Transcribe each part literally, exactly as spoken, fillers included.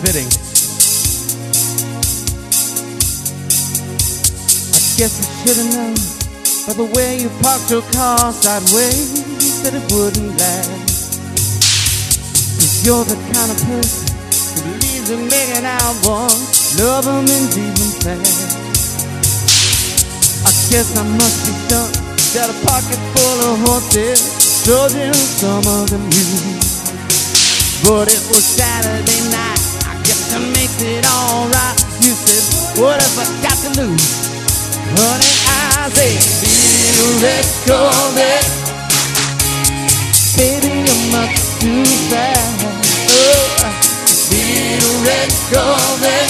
fitting. I guess I should have known by the way you parked your car sideways that it wouldn't last. Cause you're the kind of person who believes in making out once, love them and leave them fast. I guess I must be dumb, got a pocket full of horses, told you some of them you. But it was Saturday night, I guess that makes it alright. You said, what have I got to lose? Honey, I say, little red Corvette, baby, you're much too fast. Oh, little red Corvette,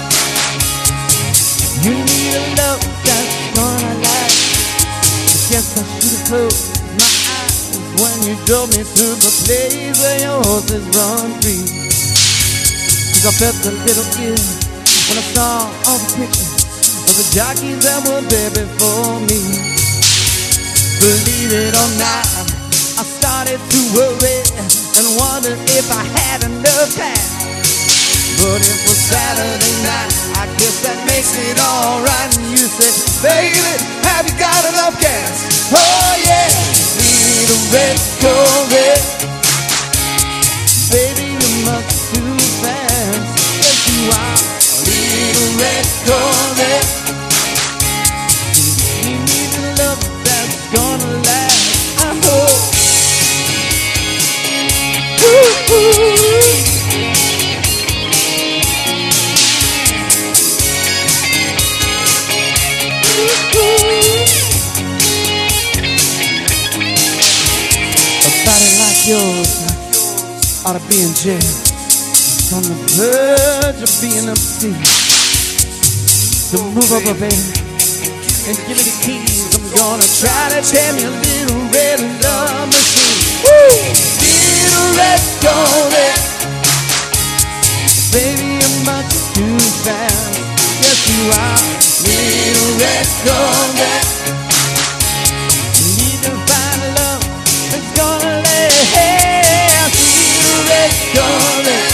you need a love that's gonna last. I guess I should have closed my eyes when you drove me to the place where your horses run free. Cause I felt a little ill when I saw all the pictures of the jockeys that were there before me. Believe it or not, I started to worry and wondered if I had enough time. But it was Saturday night, I guess that makes it alright. And you said, baby, have you got enough gas? Oh yeah, little red Corvette, baby, you're much too fast. Yes, you are, little red Corvette. You need a love that's gonna last, I hope. Ooh, ooh. Yours ought to be in jail, on the verge of being upset. So move over, baby, and give me the keys. I'm gonna try to jam your little red love machine. Woo! Little red Corvette, baby, you're much too fast. Yes, you are, little red Corvette. You need to find a love that's gonna last. Corvette,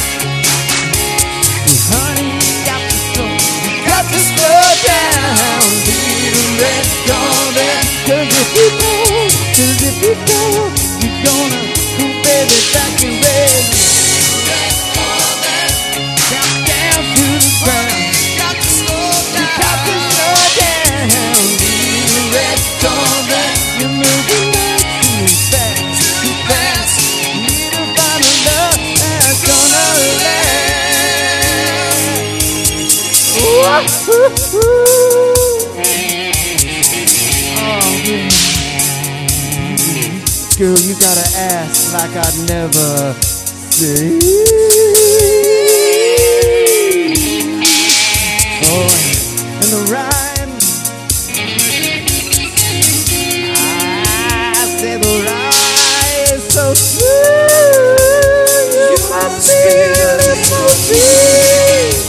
honey, you got to slow, you got to slow down, little red Corvette. Cause if you go, cause if you go, you're gonna go baby back in red. Little red Corvette, down, down to the ground. You got to slow down, you got to slow down, little red Corvette. You're moving much too fast, too fast. You need to find a love that's gonna last. Ooh, ooh, ooh. Oh, yeah. Girl, you gotta ask like I'd never say. Oh, and the rhyme, I say the rhyme is so sweet. I feel it for me.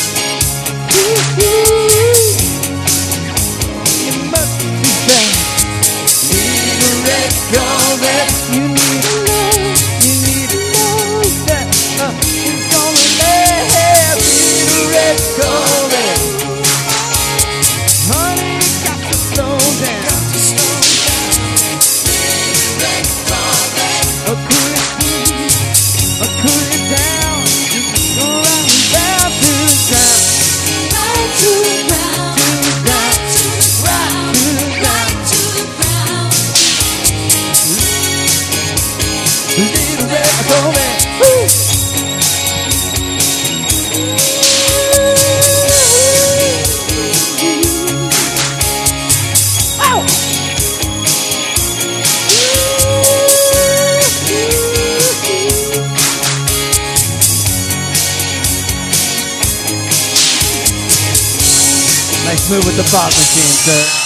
You must be fast, little red Corvette. You need to know, you need to know that uh, it's gonna last, little red Corvette. Honey, you got to slow down, got to slow down, little red Corvette. Oh, cool it, cool, oh, cool it down. You can go round and round to the ground, right to the ground, to the ground, right to the ground, to the ground. Little red Corvette. Woo! Nice move with the fog machine, sir.